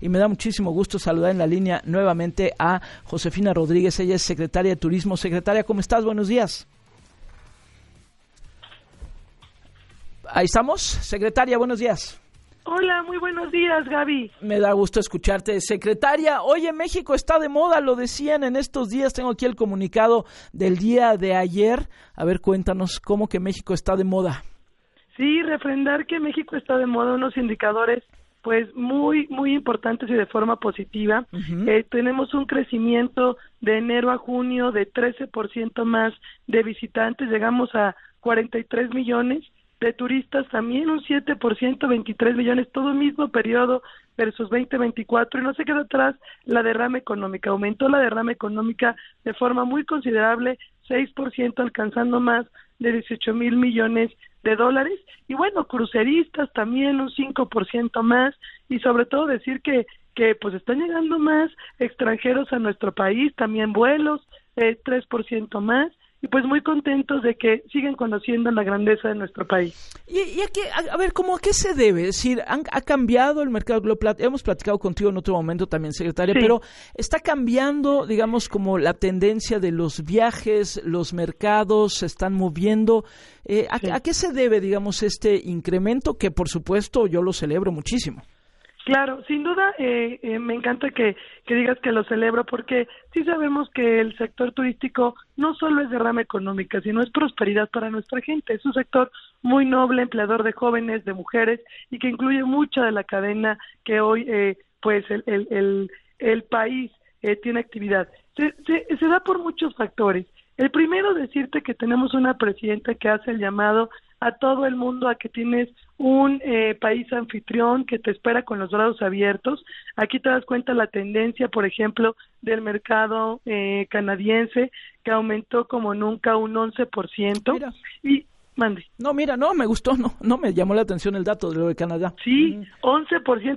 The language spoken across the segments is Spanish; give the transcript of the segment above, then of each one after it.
y me da muchísimo gusto saludar en la línea nuevamente a Josefina Rodríguez. Ella es secretaria de Turismo. Secretaria, ¿cómo estás? Buenos días. Ahí estamos. Secretaria, buenos días. Hola, muy buenos días, Gaby. Me da gusto escucharte, secretaria. Oye, México está de moda, lo decían en estos días. Tengo aquí el comunicado del día de ayer. A ver, cuéntanos, ¿cómo que México está de moda? Sí, refrendar que México está de moda, unos indicadores pues muy importantes y de forma positiva. Tenemos un crecimiento de enero a junio de 13% más de visitantes, llegamos a 43 millones. De turistas también un 7%, 23 millones, todo el mismo periodo versus 2024, y no se queda atrás la derrama económica. Aumentó la derrama económica de forma muy considerable, 6%, alcanzando más de 18 mil millones de dólares. Y bueno, cruceristas también un 5% más, y sobre todo decir que pues están llegando más extranjeros a nuestro país, también vuelos, 3% más. Y pues muy contentos de que siguen conociendo la grandeza de nuestro país. Y a ver, ¿cómo a qué se debe? Es decir, ha cambiado el mercado global. Hemos platicado contigo en otro momento también, secretaria, sí. Pero está cambiando, digamos, como la tendencia de los viajes, los mercados se están moviendo. ¿A qué se debe, digamos, este incremento que, por supuesto, yo lo celebro muchísimo? Claro, sin duda me encanta que digas que lo celebro, porque sí sabemos que el sector turístico no solo es derrama económica, sino es prosperidad para nuestra gente. Es un sector muy noble, empleador de jóvenes, de mujeres, y que incluye mucha de la cadena que hoy pues el país tiene actividad. Se da por muchos factores. El primero, decirte que tenemos una presidenta que hace el llamado a todo el mundo a que tienes un país anfitrión que te espera con los brazos abiertos. Aquí te das cuenta la tendencia, por ejemplo, del mercado canadiense, que aumentó como nunca un 11%. Mira. Y mande. No, mira, no, me gustó, no me llamó la atención el dato de lo de Canadá. Sí, 11%,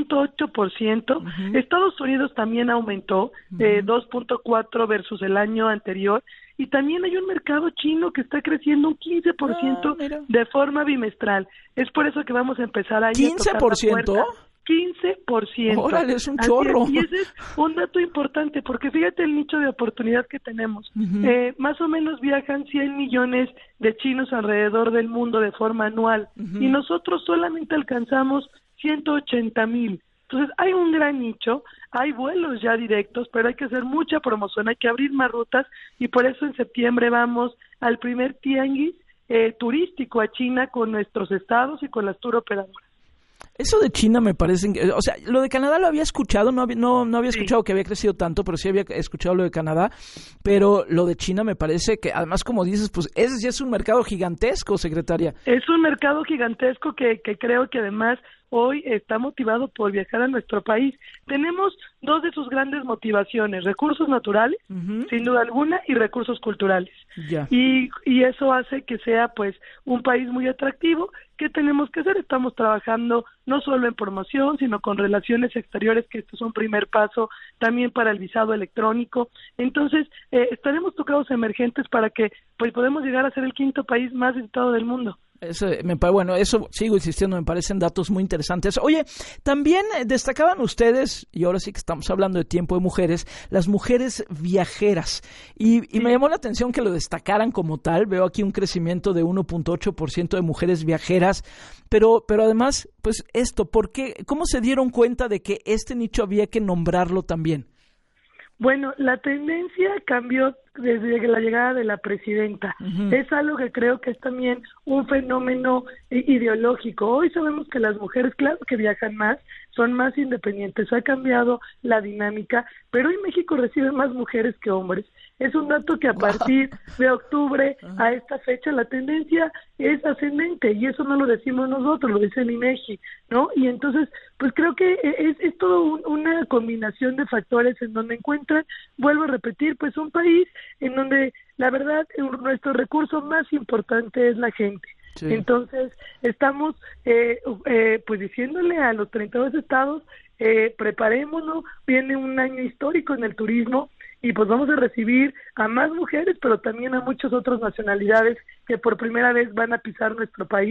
11.8%. Estados Unidos también aumentó, 2.4 versus el año anterior. Y también hay un mercado chino que está creciendo un 15% de forma bimestral. Es por eso que vamos a empezar ahí a tocar la puerta. 15%. Órale, es un chorro. Y ese es un dato importante, porque fíjate el nicho de oportunidad que tenemos. Más o menos viajan 100 millones de chinos alrededor del mundo de forma anual, y nosotros solamente alcanzamos 180,000. Entonces hay un gran nicho, hay vuelos ya directos, pero hay que hacer mucha promoción, hay que abrir más rutas, y por eso en septiembre vamos al primer tianguis turístico a China con nuestros estados y con las tour operadoras. Eso de China me parece, o sea, lo de Canadá lo había escuchado, no había escuchado que había crecido tanto, pero sí había escuchado lo de Canadá, pero lo de China me parece que, además, como dices, pues ese sí es un mercado gigantesco, secretaria. Es un mercado gigantesco que creo que además hoy está motivado por viajar a nuestro país. Tenemos dos de sus grandes motivaciones: recursos naturales, sin duda alguna, y recursos culturales. Y eso hace que sea pues un país muy atractivo. ¿Qué tenemos que hacer? Estamos trabajando no solo en promoción, sino con relaciones exteriores, que esto es un primer paso también para el visado electrónico. Entonces, estaremos tocados emergentes para que pues podamos llegar a ser el quinto país más visitado del mundo. Eso sigo insistiendo, me parecen datos muy interesantes. Oye, también destacaban ustedes, y ahora sí que estamos hablando de tiempo de mujeres, las mujeres viajeras, y me llamó la atención que lo destacaran como tal. Veo aquí un crecimiento de 1.8% de mujeres viajeras, pero además, pues ¿cómo se dieron cuenta de que este nicho había que nombrarlo también? Bueno, la tendencia cambió desde la llegada de la presidenta. Es algo que creo que es también un fenómeno ideológico. Hoy sabemos que las mujeres, claro que viajan más, son más independientes, ha cambiado la dinámica, pero hoy México recibe más mujeres que hombres. Es un dato que a partir de octubre a esta fecha la tendencia es ascendente, y eso no lo decimos nosotros, lo dice el INEGI, ¿no? Y entonces, pues creo que es todo una combinación de factores en donde encuentran, vuelvo a repetir, pues un país en donde la verdad nuestro recurso más importante es la gente. Sí. Entonces estamos pues diciéndole a los 32 estados, preparémonos, viene un año histórico en el turismo, y pues vamos a recibir a más mujeres, pero también a muchas otras nacionalidades que por primera vez van a pisar nuestro país,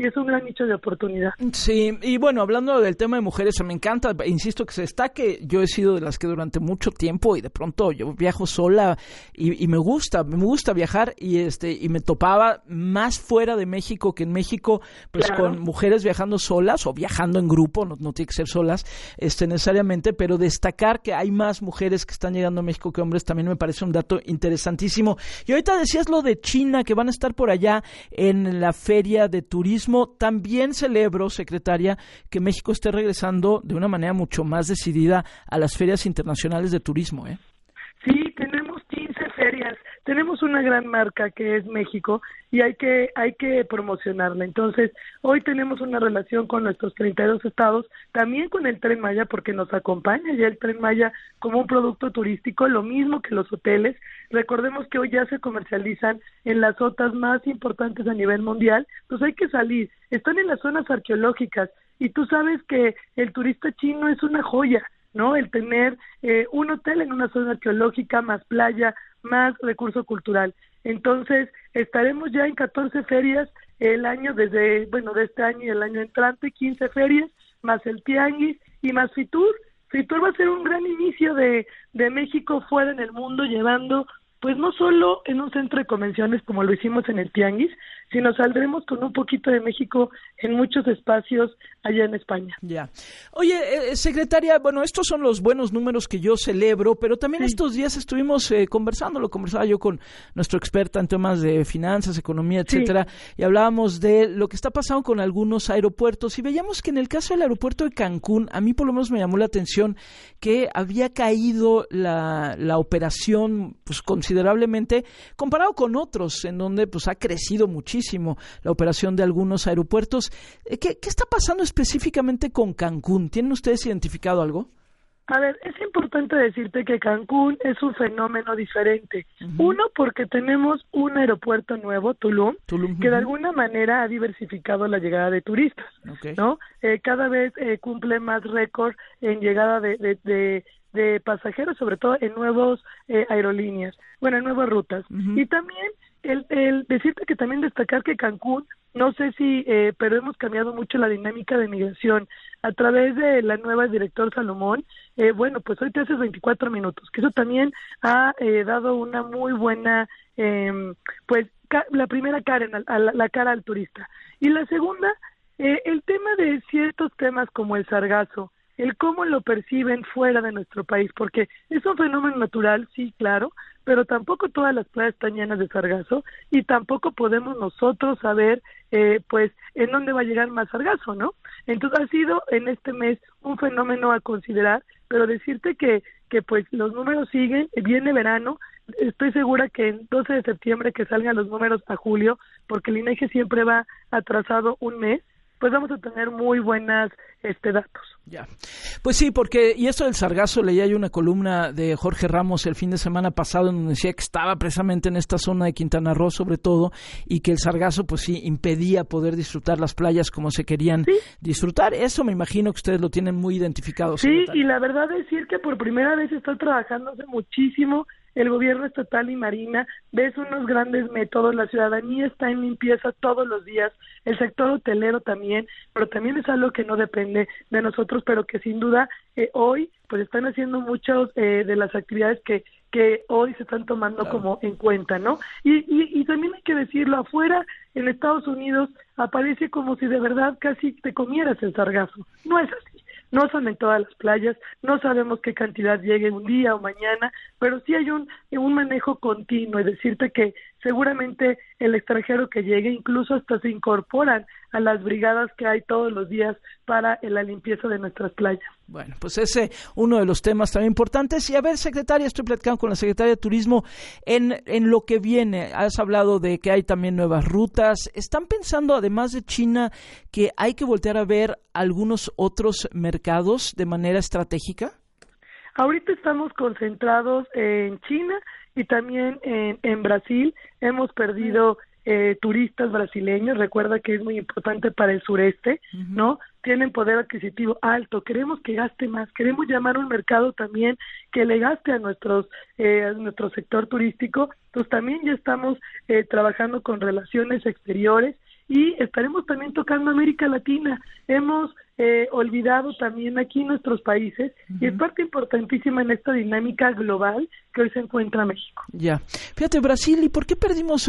y es un gran nicho de oportunidad. Sí, y bueno, hablando del tema de mujeres, me encanta, insisto, que se destaque. Yo he sido de las que durante mucho tiempo, y de pronto yo viajo sola y me gusta viajar, y me topaba más fuera de México que en México, pues claro, con mujeres viajando solas o viajando en grupo, no tiene que ser solas necesariamente, pero destacar que hay más mujeres que están llegando a México que hombres también me parece un dato interesantísimo. Y ahorita decías lo de China, que van a estar por allá en la Feria de Turismo. También celebro, secretaria, que México esté regresando de una manera mucho más decidida a las ferias internacionales de turismo, ¿eh? Sí, tenemos 15 ferias, tenemos una gran marca que es México y hay que promocionarla. Entonces, hoy tenemos una relación con nuestros 32 estados, también con el Tren Maya, porque nos acompaña ya el Tren Maya como un producto turístico, lo mismo que los hoteles. Recordemos que hoy ya se comercializan en las OTAs más importantes a nivel mundial, pues hay que salir, están en las zonas arqueológicas y tú sabes que el turista chino es una joya, ¿no? El tener un hotel en una zona arqueológica, más playa, más recurso cultural. Entonces, estaremos ya en 14 ferias el año de este año y el año entrante, 15 ferias, más el Tianguis y más Fitur. Fitur va a ser un gran inicio de México fuera en el mundo, llevando, pues no solo en un centro de convenciones como lo hicimos en el Tianguis, sino saldremos con un poquito de México en muchos espacios allá en España. Ya. Oye, secretaria, bueno, estos son los buenos números que yo celebro, pero también estos días estuvimos lo conversaba yo con nuestro experta en temas de finanzas, economía, etcétera, y hablábamos de lo que está pasando con algunos aeropuertos, y veíamos que en el caso del aeropuerto de Cancún, a mí por lo menos me llamó la atención que había caído la operación, pues considerablemente, comparado con otros, en donde pues ha crecido muchísimo la operación de algunos aeropuertos. ¿Qué está pasando específicamente con Cancún? ¿Tienen ustedes identificado algo? A ver, es importante decirte que Cancún es un fenómeno diferente. Uno, porque tenemos un aeropuerto nuevo, Tulum, que de alguna manera ha diversificado la llegada de turistas, ¿no? Cada vez cumple más récord en llegada de pasajeros, sobre todo en nuevos aerolíneas, en nuevas rutas. Y también el decirte que también destacar que Cancún, no sé si, pero hemos cambiado mucho la dinámica de migración a través de la nueva director Salomón. Pues hoy te haces 24 minutos, que eso también ha dado una muy buena, la primera cara, la cara al turista. Y la segunda, el tema de ciertos temas como el sargazo, el cómo lo perciben fuera de nuestro país, porque es un fenómeno natural, sí, claro, pero tampoco todas las playas están llenas de sargazo y tampoco podemos nosotros saber, en dónde va a llegar más sargazo, ¿no? Entonces ha sido en este mes un fenómeno a considerar, pero decirte que pues los números siguen, viene verano, estoy segura que el 12 de septiembre que salgan los números a julio, porque el INEGI siempre va atrasado un mes, pues vamos a tener muy buenas datos. Ya. Pues sí, y esto del sargazo, leía yo una columna de Jorge Ramos el fin de semana pasado en donde decía que estaba precisamente en esta zona de Quintana Roo sobre todo, y que el sargazo pues sí impedía poder disfrutar las playas como se querían disfrutar. Eso me imagino que ustedes lo tienen muy identificado. Sí, secretario. Y la verdad es decir que por primera vez está trabajando hace muchísimo el gobierno estatal y marina, ves unos grandes métodos, la ciudadanía está en limpieza todos los días, el sector hotelero también, pero también es algo que no depende de nosotros, pero que sin duda hoy pues están haciendo muchas de las actividades que hoy se están tomando como en cuenta, ¿no? Y también hay que decirlo, afuera en Estados Unidos aparece como si de verdad casi te comieras el sargazo, no es así. No son en todas las playas, no sabemos qué cantidad llegue un día o mañana, pero sí hay un manejo continuo, es decirte que seguramente el extranjero que llegue incluso hasta se incorporan a las brigadas que hay todos los días para la limpieza de nuestras playas. Bueno, pues ese uno de los temas también importantes. Y a ver, secretaria, estoy platicando con la secretaria de Turismo en lo que viene. Has hablado de que hay también nuevas rutas. ¿Están pensando, además de China, que hay que voltear a ver algunos otros mercados de manera estratégica? Ahorita estamos concentrados en China y también en Brasil. Hemos perdido turistas brasileños, recuerda que es muy importante para el sureste, ¿no? Tienen poder adquisitivo alto, queremos que gaste más, queremos llamar a un mercado también que le gaste a nuestro sector turístico, pues también ya estamos trabajando con relaciones exteriores y estaremos también tocando América Latina. Hemos olvidado también aquí nuestros países y es parte importantísima en esta dinámica global que hoy se encuentra México. Ya. Fíjate, Brasil, ¿y por qué perdimos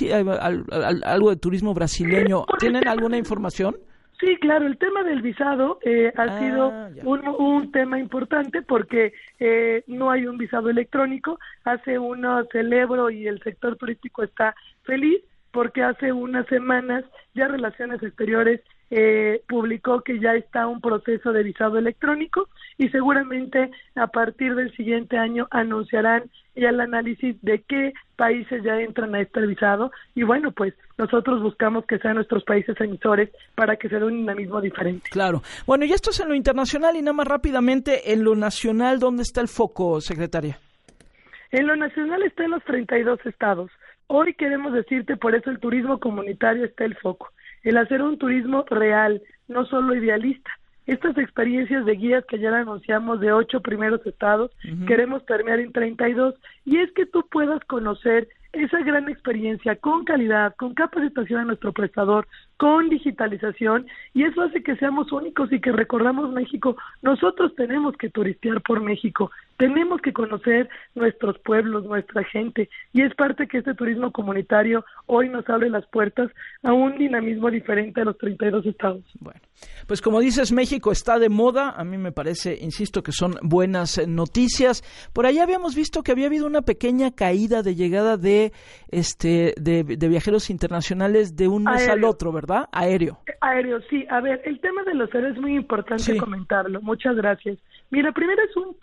algo de turismo brasileño? ¿Tienen alguna información? Sí, claro, el tema del visado ha sido un tema importante porque no hay un visado electrónico. Hace uno celebro y el sector turístico está feliz porque hace unas semanas ya Relaciones Exteriores publicó que ya está un proceso de visado electrónico y seguramente a partir del siguiente año anunciarán ya el análisis de qué países ya entran a este visado y bueno, pues nosotros buscamos que sean nuestros países emisores para que se dé un dinamismo diferente. Claro. Bueno, y esto es en lo internacional y nada más rápidamente en lo nacional, ¿dónde está el foco, secretaria? En lo nacional está en los 32 estados. Hoy queremos decirte, por eso el turismo comunitario está el foco. El hacer un turismo real, no solo idealista. Estas experiencias de guías que ya le anunciamos de 8 primeros estados, queremos permear en 32, y es que tú puedas conocer esa gran experiencia con calidad, con capacitación a nuestro prestador, con digitalización, y eso hace que seamos únicos y que recorramos México. Nosotros tenemos que turistear por México, tenemos que conocer nuestros pueblos, nuestra gente, y es parte que este turismo comunitario hoy nos abre las puertas a un dinamismo diferente a los 32 estados. Bueno, pues como dices, México está de moda, a mí me parece, insisto, que son buenas noticias. Por ahí habíamos visto que había habido una pequeña caída de llegada de viajeros internacionales de un mes al otro, ¿verdad? Aéreo, sí. A ver, el tema de los aéreos es muy importante comentarlo. Muchas gracias. Mira, primero es un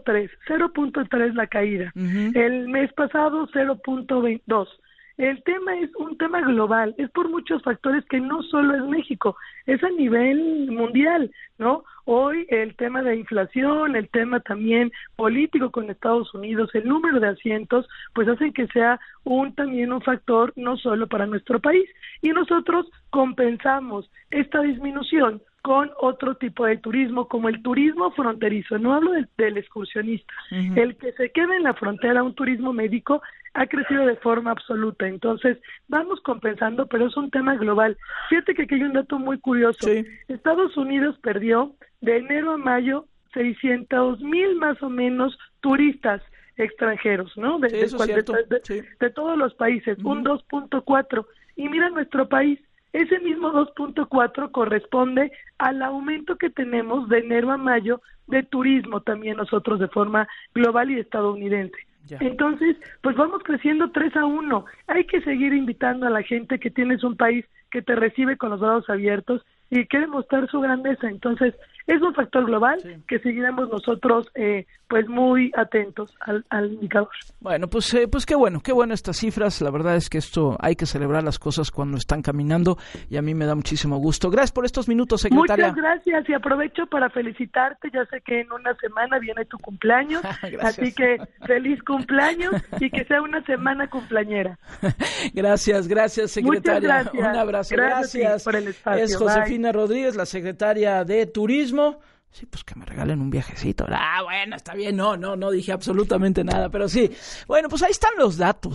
0.3 la caída. El mes pasado 0.22. El tema es un tema global, es por muchos factores que no solo es México, es a nivel mundial, ¿no? Hoy el tema de inflación, el tema también político con Estados Unidos, el número de asientos, pues hacen que sea también un factor no solo para nuestro país. Y nosotros compensamos esta disminución con otro tipo de turismo, como el turismo fronterizo. No hablo del excursionista. El que se queda en la frontera, un turismo médico, ha crecido de forma absoluta. Entonces, vamos compensando, pero es un tema global. Fíjate que aquí hay un dato muy curioso. Sí. Estados Unidos perdió de enero a mayo 600,000 más o menos turistas extranjeros, ¿no? De todos los países, un 2.4. Y mira nuestro país, ese mismo 2.4 corresponde al aumento que tenemos de enero a mayo de turismo también nosotros de forma global y estadounidense. Ya. Entonces, pues vamos creciendo 3-1. Hay que seguir invitando a la gente que tienes un país que te recibe con los brazos abiertos y quiere mostrar su grandeza. Entonces, es un factor global que seguiremos nosotros pues muy atentos al indicador. Bueno, pues qué bueno estas cifras. La verdad es que esto hay que celebrar las cosas cuando están caminando y a mí me da muchísimo gusto. Gracias por estos minutos, secretaria. Muchas gracias y aprovecho para felicitarte. Ya sé que en una semana viene tu cumpleaños, así que feliz cumpleaños y que sea una semana cumpleañera. Gracias, secretaria. Muchas gracias. Un abrazo. Gracias por el espacio. Es Josefina Rodríguez, la secretaria de Turismo. Sí, pues que me regalen un viajecito. Bueno, está bien, no dije absolutamente nada, pero sí. Bueno, pues ahí están los datos.